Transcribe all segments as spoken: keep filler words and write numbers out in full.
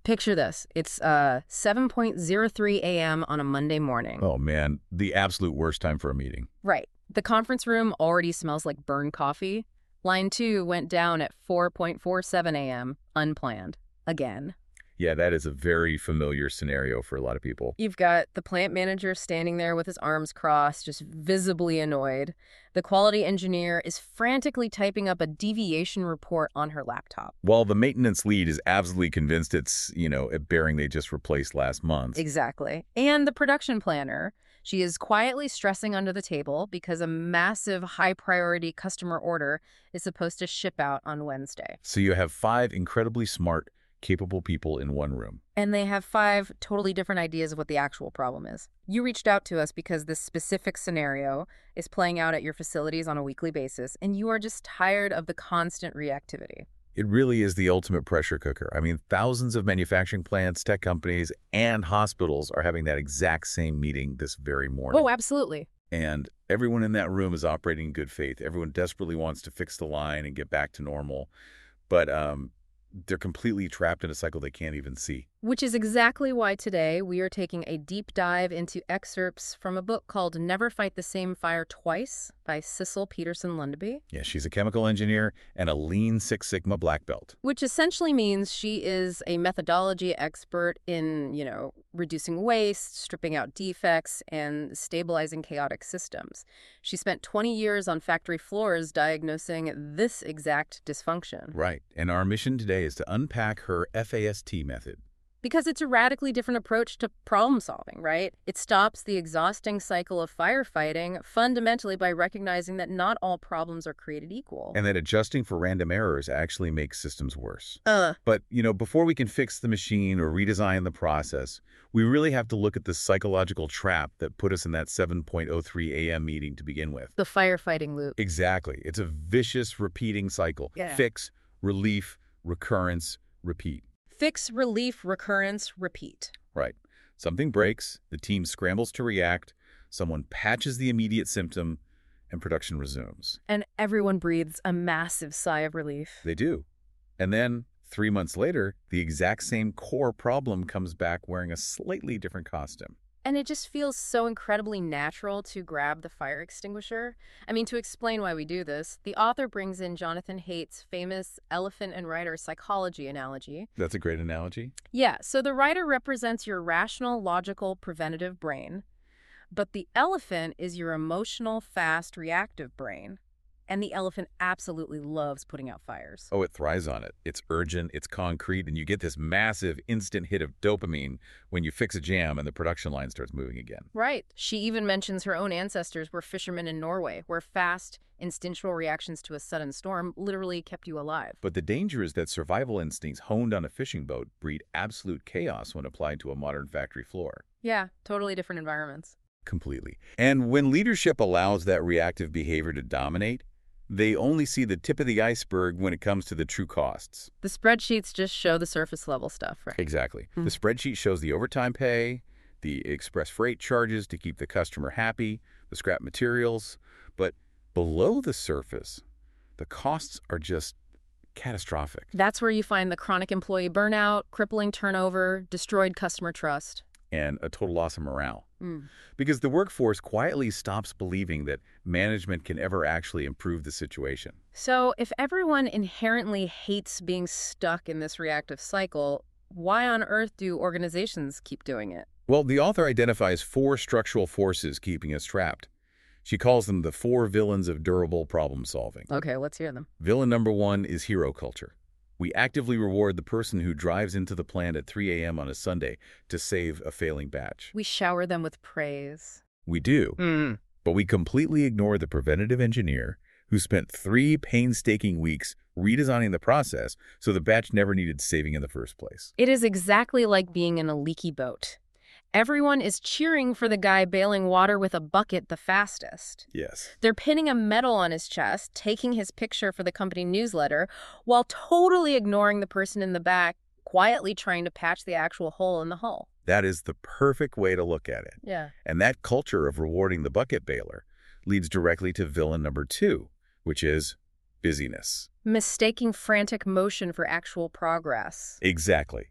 Picture this. It's uh, seven oh three a m on a Monday morning. Oh, man, the absolute worst time for a meeting. Right. The conference room already smells like burned coffee. Line two went down at four four seven a m, unplanned. Again. Yeah, that is a very familiar scenario for a lot of people. You've got the plant manager standing there with his arms crossed, just visibly annoyed. The quality engineer is frantically typing up a deviation report on her laptop. While the maintenance lead is absolutely convinced it's, you know, a bearing they just replaced last month. Exactly. And the production planner, she is quietly stressing under the table because a massive high-priority customer order is supposed to ship out on Wednesday. So you have five incredibly smart, capable people in one room. And they have five totally different ideas of what the actual problem is. You reached out to us because this specific scenario is playing out at your facilities on a weekly basis, and you are just tired of the constant reactivity. It really is the ultimate pressure cooker. I mean, thousands of manufacturing plants, tech companies, and hospitals are having that exact same meeting this very morning. Oh, absolutely. And everyone in that room is operating in good faith. Everyone desperately wants to fix the line and get back to normal. But um, they're completely trapped in a cycle they can't even see. Which is exactly why today we are taking a deep dive into excerpts from a book called Never Fight the Same Fire Twice by Sissel Peterson-Lundeby. Yeah, she's a chemical engineer and a Lean Six Sigma black belt. Which essentially means she is a methodology expert in, you know, reducing waste, stripping out defects, and stabilizing chaotic systems. She spent twenty years on factory floors diagnosing this exact dysfunction. Right. And our mission today is to unpack her F A S T method. Because it's a radically different approach to problem solving, right? It stops the exhausting cycle of firefighting fundamentally by recognizing that not all problems are created equal. And that adjusting for random errors actually makes systems worse. Uh. But, you know, before we can fix the machine or redesign the process, we really have to look at the psychological trap that put us in that seven oh three a m meeting to begin with. The firefighting loop. Exactly. It's a vicious, repeating cycle. Yeah. Fix, relief, recurrence, repeat. Fix, relief, recurrence, repeat. Right. Something breaks, the team scrambles to react, someone patches the immediate symptom, and production resumes. And everyone breathes a massive sigh of relief. They do. And then, three months later, the exact same core problem comes back wearing a slightly different costume. And it just feels so incredibly natural to grab the fire extinguisher. I mean, to explain why we do this, the author brings in Jonathan Haidt's famous elephant and rider psychology analogy. That's a great analogy. Yeah, so the rider represents your rational, logical, preventative brain, but the elephant is your emotional, fast, reactive brain. And the elephant absolutely loves putting out fires. Oh, it thrives on it. It's urgent, it's concrete, and you get this massive instant hit of dopamine when you fix a jam and the production line starts moving again. Right. She even mentions her own ancestors were fishermen in Norway, where fast, instinctual reactions to a sudden storm literally kept you alive. But the danger is that survival instincts honed on a fishing boat breed absolute chaos when applied to a modern factory floor. Yeah, totally different environments. Completely. And when leadership allows that reactive behavior to dominate, they only see the tip of the iceberg when it comes to the true costs. The spreadsheets just show the surface level stuff, right? Exactly. Hmm. The spreadsheet shows the overtime pay, the express freight charges to keep the customer happy, the scrap materials. But below the surface, the costs are just catastrophic. That's where you find the chronic employee burnout, crippling turnover, destroyed customer trust. And a total loss of morale. Mm. Because the workforce quietly stops believing that management can ever actually improve the situation. So if everyone inherently hates being stuck in this reactive cycle, why on earth do organizations keep doing it? Well, the author identifies four structural forces keeping us trapped. She calls them the four villains of durable problem solving. Okay, let's hear them. Villain number one is hero culture. We actively reward the person who drives into the plant at three a m on a Sunday to save a failing batch. We shower them with praise. We do, Mm. but we completely ignore the preventative engineer who spent three painstaking weeks redesigning the process so the batch never needed saving in the first place. It is exactly like being in a leaky boat. Everyone is cheering for the guy bailing water with a bucket the fastest. Yes. They're pinning a medal on his chest, taking his picture for the company newsletter, while totally ignoring the person in the back, quietly trying to patch the actual hole in the hull. That is the perfect way to look at it. Yeah. And that culture of rewarding the bucket bailer leads directly to villain number two, which is busyness. Mistaking frantic motion for actual progress. Exactly.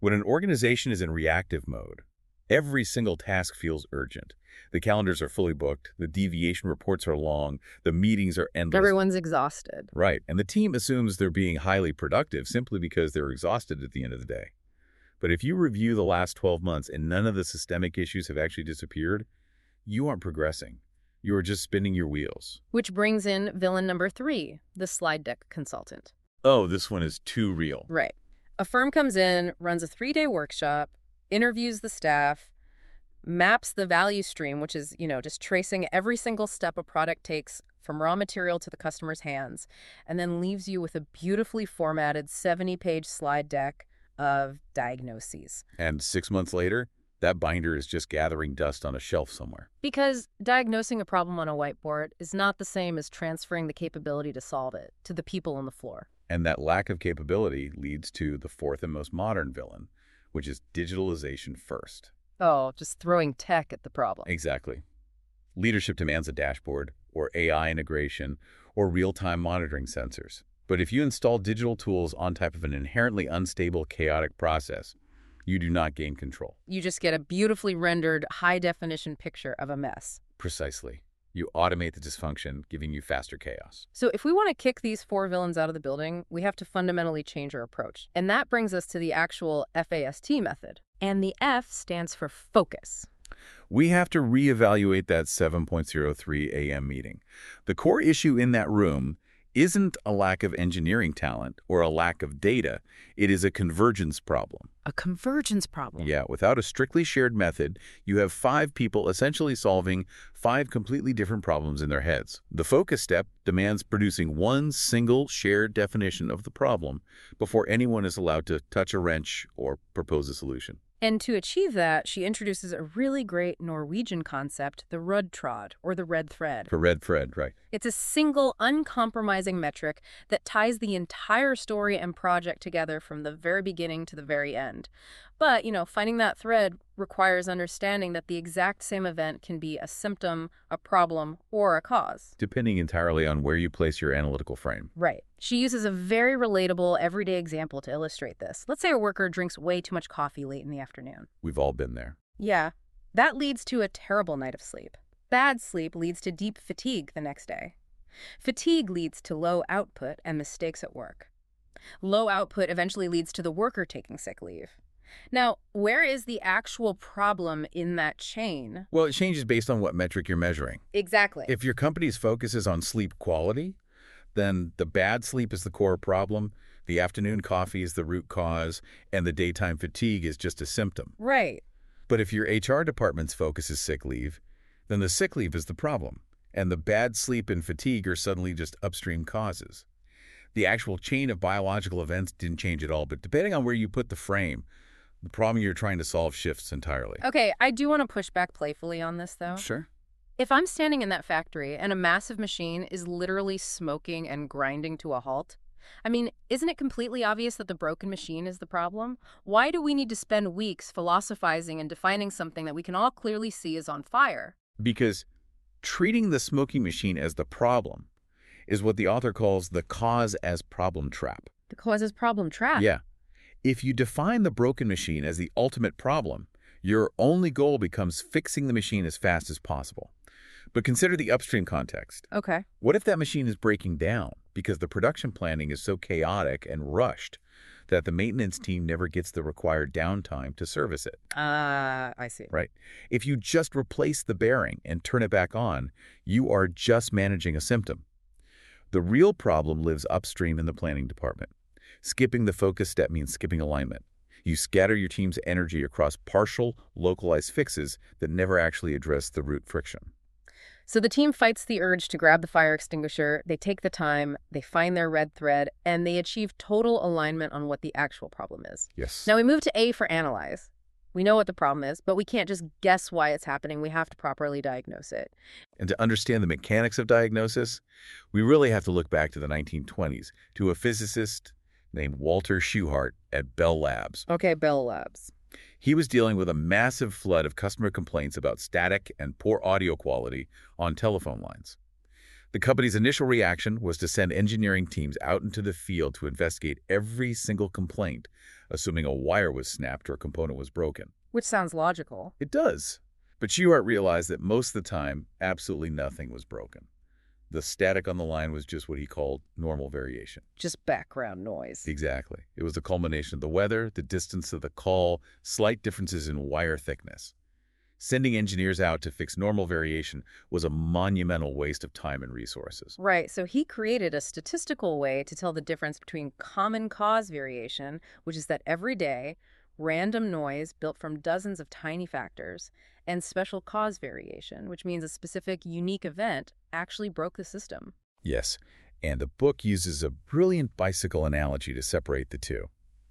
When an organization is in reactive mode, every single task feels urgent. The calendars are fully booked, the deviation reports are long, the meetings are endless. Everyone's exhausted. Right, and the team assumes they're being highly productive simply because they're exhausted at the end of the day. But if you review the last twelve months and none of the systemic issues have actually disappeared, you aren't progressing. You are just spinning your wheels. Which brings in villain number three, the slide deck consultant. Oh, this one is too real. Right. A firm comes in, runs a three-day workshop, interviews the staff, maps the value stream, which is, you know, just tracing every single step a product takes from raw material to the customer's hands, and then leaves you with a beautifully formatted seventy-page slide deck of diagnoses. And six months later, that binder is just gathering dust on a shelf somewhere. Because diagnosing a problem on a whiteboard is not the same as transferring the capability to solve it to the people on the floor. And that lack of capability leads to the fourth and most modern villain, which is digitalization first. Oh, just throwing tech at the problem. Exactly. Leadership demands a dashboard, or A I integration, or real-time monitoring sensors. But if you install digital tools on top of an inherently unstable, chaotic process, you do not gain control. You just get a beautifully rendered, high-definition picture of a mess. Precisely. You automate the dysfunction, giving you faster chaos. So if we want to kick these four villains out of the building, we have to fundamentally change our approach. And that brings us to the actual FAST method. And the F stands for focus. We have to reevaluate that seven point oh three A M meeting. The core issue in that room isn't a lack of engineering talent or a lack of data. It is a convergence problem. A convergence problem? Yeah, without a strictly shared method, you have five people essentially solving five completely different problems in their heads. The focus step demands producing one single shared definition of the problem before anyone is allowed to touch a wrench or propose a solution. And to achieve that, she introduces a really great Norwegian concept, the Rød-tråd, or the red thread. For red thread, right. It's a single, uncompromising metric that ties the entire story and project together from the very beginning to the very end. But, you know, finding that thread requires understanding that the exact same event can be a symptom, a problem, or a cause. Depending entirely on where you place your analytical frame. Right. She uses a very relatable, everyday example to illustrate this. Let's say a worker drinks way too much coffee late in the afternoon. We've all been there. Yeah. That leads to a terrible night of sleep. Bad sleep leads to deep fatigue the next day. Fatigue leads to low output and mistakes at work. Low output eventually leads to the worker taking sick leave. Now, where is the actual problem in that chain? Well, it changes based on what metric you're measuring. Exactly. If your company's focus is on sleep quality, then the bad sleep is the core problem, the afternoon coffee is the root cause, and the daytime fatigue is just a symptom. Right. But if your H R department's focus is sick leave, then the sick leave is the problem, and the bad sleep and fatigue are suddenly just upstream causes. The actual chain of biological events didn't change at all, but depending on where you put the frame, the problem you're trying to solve shifts entirely. Okay, I do want to push back playfully on this, though. Sure. If I'm standing in that factory and a massive machine is literally smoking and grinding to a halt, I mean, isn't it completely obvious that the broken machine is the problem? Why do we need to spend weeks philosophizing and defining something that we can all clearly see is on fire? Because treating the smoking machine as the problem is what the author calls the cause as problem trap. The cause is problem trap? Yeah. If you define the broken machine as the ultimate problem, your only goal becomes fixing the machine as fast as possible. But consider the upstream context. Okay. What if that machine is breaking down because the production planning is so chaotic and rushed that the maintenance team never gets the required downtime to service it? Ah, uh, I see. Right. If you just replace the bearing and turn it back on, you are just managing a symptom. The real problem lives upstream in the planning department. Skipping the focus step means skipping alignment. You scatter your team's energy across partial, localized fixes that never actually address the root friction. So the team fights the urge to grab the fire extinguisher, they take the time, they find their red thread, and they achieve total alignment on what the actual problem is. Yes. Now we move to A for analyze. We know what the problem is, but we can't just guess why it's happening. We have to properly diagnose it. And to understand the mechanics of diagnosis, we really have to look back to the nineteen twenties, to a physicist named Walter Shewhart at Bell Labs. Okay, Bell Labs. He was dealing with a massive flood of customer complaints about static and poor audio quality on telephone lines. The company's initial reaction was to send engineering teams out into the field to investigate every single complaint, assuming a wire was snapped or a component was broken. Which sounds logical. It does. But Shewhart realized that most of the time, absolutely nothing was broken. The static on the line was just what he called normal variation. Just background noise. Exactly. It was the culmination of the weather, the distance of the call, slight differences in wire thickness. Sending engineers out to fix normal variation was a monumental waste of time and resources. Right, so he created a statistical way to tell the difference between common cause variation, which is that every day, random noise built from dozens of tiny factors, and special cause variation, which means a specific, unique event actually broke the system. Yes, and the book uses a brilliant bicycle analogy to separate the two.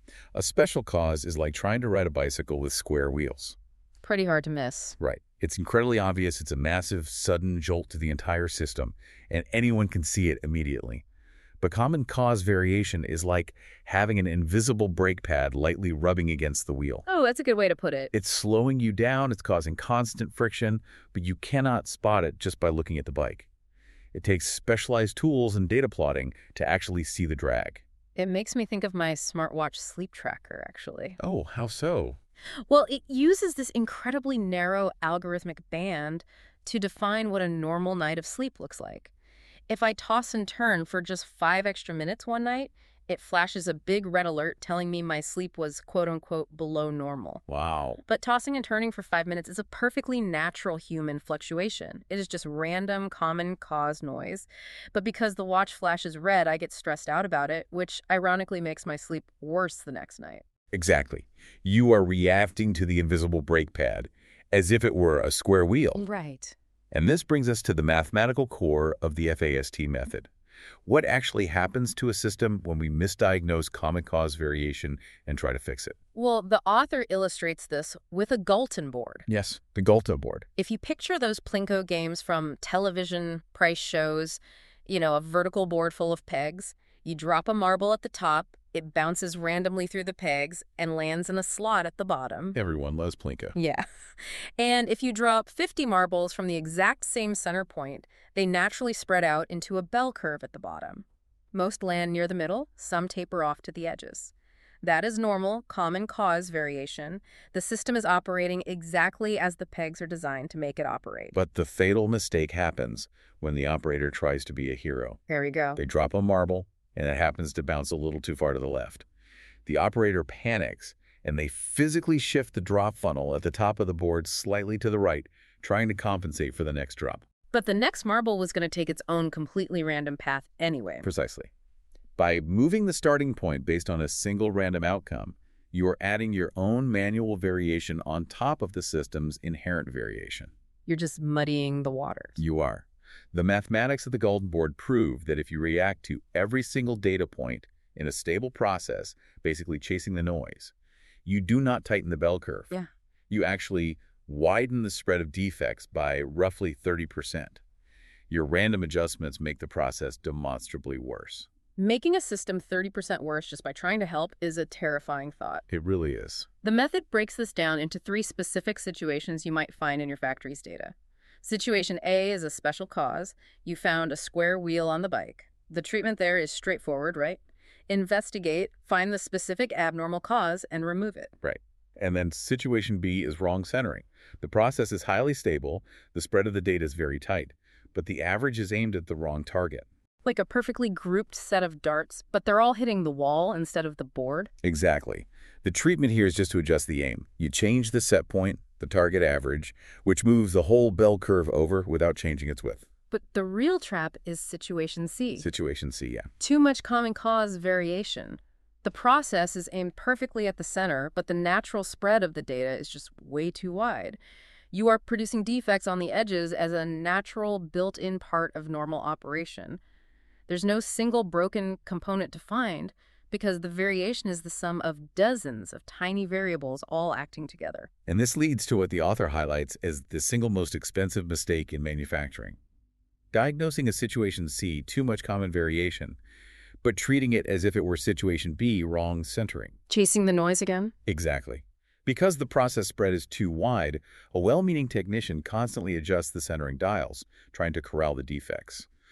A special cause is like trying to ride a bicycle with square wheels. Pretty hard to miss. Right. It's incredibly obvious. It's a massive, sudden jolt to the entire system, and anyone can see it immediately. But common cause variation is like having an invisible brake pad lightly rubbing against the wheel. Oh, that's a good way to put it. It's slowing you down, it's causing constant friction, but you cannot spot it just by looking at the bike. It takes specialized tools and data plotting to actually see the drag. It makes me think of my smartwatch sleep tracker, actually. Oh, how so? Well, it uses this incredibly narrow algorithmic band to define what a normal night of sleep looks like. If I toss and turn for just five extra minutes one night, it flashes a big red alert telling me my sleep was quote-unquote below normal. Wow. But tossing and turning for five minutes is a perfectly natural human fluctuation. It is just random, common cause noise. But because the watch flashes red, I get stressed out about it, which ironically makes my sleep worse the next night. Exactly. You are reacting to the invisible brake pad as if it were a square wheel. Right. And this brings us to the mathematical core of the FAST method. What actually happens to a system when we misdiagnose common cause variation and try to fix it? Well, the author illustrates this with a Galton board. Yes, the Galton board. If you picture those Plinko games from television price shows, you know, a vertical board full of pegs, you drop a marble at the top, it bounces randomly through the pegs and lands in a slot at the bottom. Everyone loves Plinko. Yeah. And if you drop fifty marbles from the exact same center point, they naturally spread out into a bell curve at the bottom. Most land near the middle, some taper off to the edges. That is normal, common cause variation. The system is operating exactly as the pegs are designed to make it operate. But the fatal mistake happens when the operator tries to be a hero. There we go. They drop a marble, and it happens to bounce a little too far to the left. The operator panics, and they physically shift the drop funnel at the top of the board slightly to the right, trying to compensate for the next drop. But the next marble was going to take its own completely random path anyway. Precisely. By moving the starting point based on a single random outcome, you are adding your own manual variation on top of the system's inherent variation. You're just muddying the waters. You are. The mathematics of the Galton board prove that if you react to every single data point in a stable process, basically chasing the noise, you do not tighten the bell curve. Yeah. You actually widen the spread of defects by roughly thirty percent. Your random adjustments make the process demonstrably worse. Making a system thirty percent worse just by trying to help is a terrifying thought. It really is. The method breaks this down into three specific situations you might find in your factory's data. Situation A is a special cause. You found a square wheel on the bike. The treatment there is straightforward, right? Investigate, find the specific abnormal cause, and remove it. Right. And then situation B is wrong centering. The process is highly stable, the spread of the data is very tight, but the average is aimed at the wrong target. Like a perfectly grouped set of darts, but they're all hitting the wall instead of the board? Exactly. The treatment here is just to adjust the aim. You change the set point, the target average, which moves the whole bell curve over without changing its width. But the real trap is situation C. Situation C, yeah. Too much common cause variation. The process is aimed perfectly at the center, but the natural spread of the data is just way too wide. You are producing defects on the edges as a natural built-in part of normal operation. There's no single broken component to find because the variation is the sum of dozens of tiny variables all acting together. And this leads to what the author highlights as the single most expensive mistake in manufacturing. Diagnosing a situation C, too much common variation, but treating it as if it were situation B, wrong centering. Chasing the noise again? Exactly. Because the process spread is too wide, a well-meaning technician constantly adjusts the centering dials, trying to corral the defects.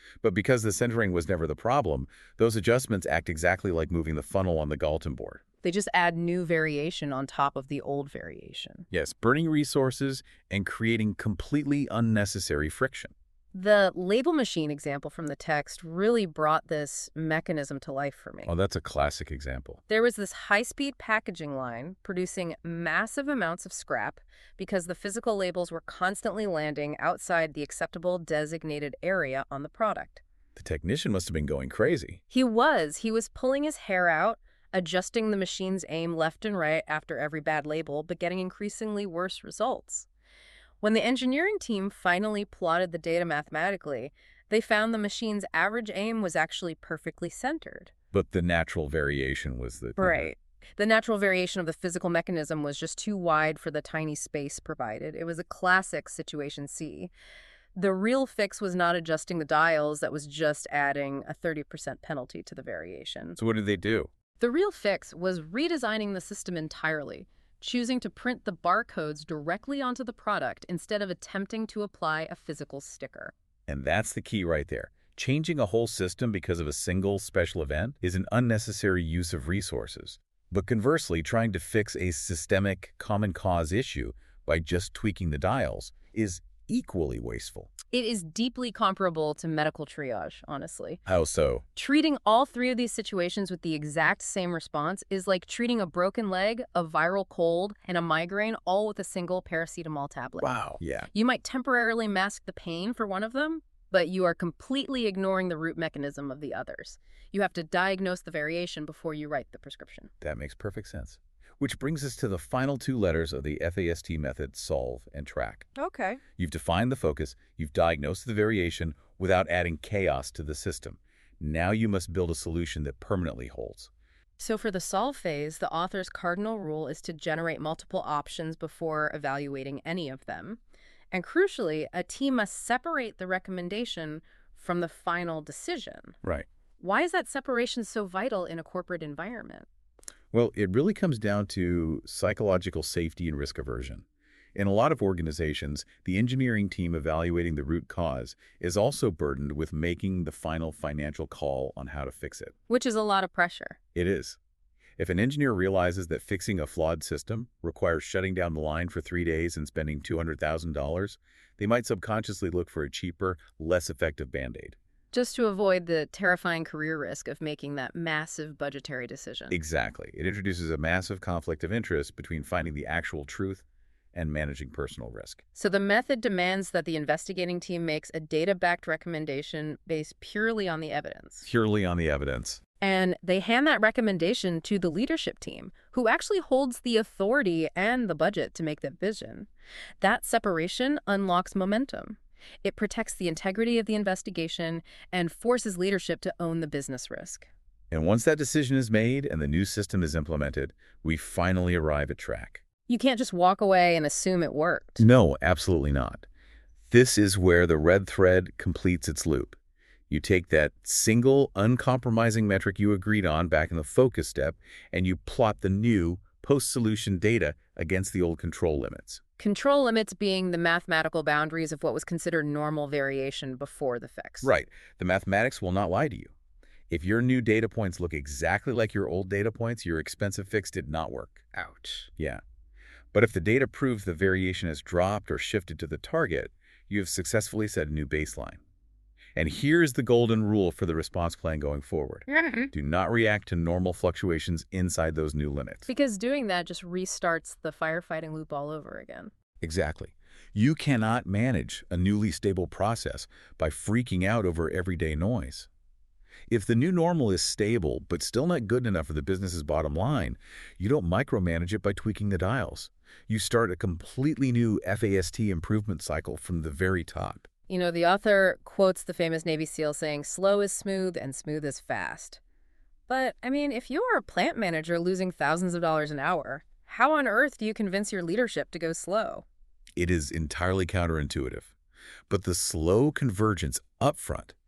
But because the centering was never the problem, those adjustments act exactly like moving the funnel on the Galton board. They just add new variation on top of the old variation. Yes, burning resources and creating completely unnecessary friction. The label machine example from the text really brought this mechanism to life for me. Oh, that's a classic example. There was this high-speed packaging line producing massive amounts of scrap because the physical labels were constantly landing outside the acceptable designated area on the product. The technician must have been going crazy. He was. He was pulling his hair out, adjusting the machine's aim left and right after every bad label, but getting increasingly worse results. When the engineering team finally plotted the data mathematically, they found the machine's average aim was actually perfectly centered. But the natural variation was the... Right. The natural variation of the physical mechanism was just too wide for the tiny space provided. It was a classic situation C. The real fix was not adjusting the dials, that was just adding a thirty percent penalty to the variation. So what did they do? The real fix was redesigning the system entirely, choosing to print the barcodes directly onto the product instead of attempting to apply a physical sticker. And that's the key right there. Changing a whole system because of a single special event is an unnecessary use of resources. But conversely, trying to fix a systemic common cause issue by just tweaking the dials is equally wasteful. It is deeply comparable to medical triage, honestly. How so? Treating all three of these situations with the exact same response is like treating a broken leg, a viral cold, and a migraine all with a single paracetamol tablet. Wow. Yeah. You might temporarily mask the pain for one of them, but you are completely ignoring the root mechanism of the others. You have to diagnose the variation before you write the prescription. That makes perfect sense. Which brings us to the final two letters of the FAST method, solve and track. Okay. You've defined the focus, you've diagnosed the variation without adding chaos to the system. Now you must build a solution that permanently holds. So for the solve phase, the author's cardinal rule is to generate multiple options before evaluating any of them. And crucially, a team must separate the recommendation from the final decision. Right. Why is that separation so vital in a corporate environment? Well, it really comes down to psychological safety and risk aversion. In a lot of organizations, the engineering team evaluating the root cause is also burdened with making the final financial call on how to fix it. Which is a lot of pressure. It is. If an engineer realizes that fixing a flawed system requires shutting down the line for three days and spending two hundred thousand dollars, they might subconsciously look for a cheaper, less effective Band-Aid. Just to avoid the terrifying career risk of making that massive budgetary decision. Exactly. It introduces a massive conflict of interest between finding the actual truth and managing personal risk. So the method demands that the investigating team makes a data-backed recommendation based purely on the evidence. Purely on the evidence. And they hand that recommendation to the leadership team, who actually holds the authority and the budget to make that vision. That separation unlocks momentum. It protects the integrity of the investigation and forces leadership to own the business risk. And once that decision is made and the new system is implemented, we finally arrive at track. You can't just walk away and assume it worked. No, absolutely not. This is where the red thread completes its loop. You take that single, uncompromising metric you agreed on back in the focus step, and you plot the new post-solution data against the old control limits. Control limits being the mathematical boundaries of what was considered normal variation before the fix. Right. The mathematics will not lie to you. If your new data points look exactly like your old data points, your expensive fix did not work. Ouch. Yeah. But if the data proves the variation has dropped or shifted to the target, you have successfully set a new baseline. And here's the golden rule for the response plan going forward. Do not react to normal fluctuations inside those new limits. Because doing that just restarts the firefighting loop all over again. Exactly. You cannot manage a newly stable process by freaking out over everyday noise. If the new normal is stable but still not good enough for the business's bottom line, you don't micromanage it by tweaking the dials. You start a completely new FAST improvement cycle from the very top. You know, the author quotes the famous Navy SEAL saying, slow is smooth and smooth is fast. But, I mean, if you're a plant manager losing thousands of dollars an hour, how on earth do you convince your leadership to go slow? It is entirely counterintuitive. But the slow convergence up front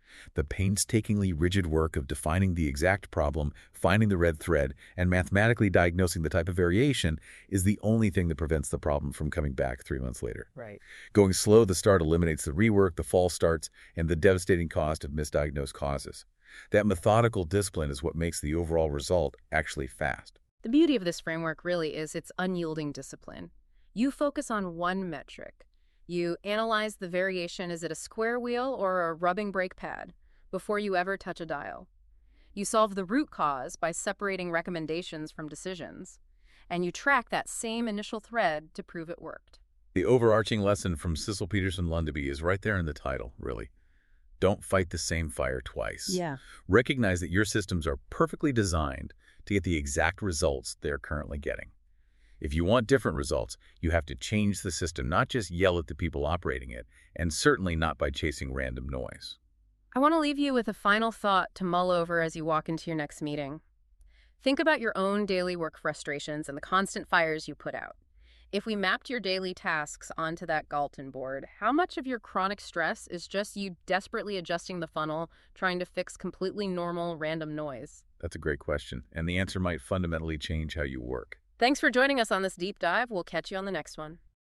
The painstakingly rigid work of defining the exact problem, finding the red thread, and mathematically diagnosing the type of variation is the only thing that prevents the problem from coming back three months later. Right. Going slow at the start eliminates the rework, the false starts, and the devastating cost of misdiagnosed causes. That methodical discipline is what makes the overall result actually fast. The beauty of this framework really is its unyielding discipline. You focus on one metric. You analyze the variation, is it a square wheel or a rubbing brake pad, before you ever touch a dial. You solve the root cause by separating recommendations from decisions, and you track that same initial thread to prove it worked. The overarching lesson from Cecil Peterson Lundeby is right there in the title, really. Don't fight the same fire twice. Yeah. Recognize that your systems are perfectly designed to get the exact results they're currently getting. If you want different results, you have to change the system, not just yell at the people operating it, and certainly not by chasing random noise. I want to leave you with a final thought to mull over as you walk into your next meeting. Think about your own daily work frustrations and the constant fires you put out. If we mapped your daily tasks onto that Galton board, how much of your chronic stress is just you desperately adjusting the funnel, trying to fix completely normal, random noise? That's a great question, and the answer might fundamentally change how you work. Thanks for joining us on this deep dive. We'll catch you on the next one.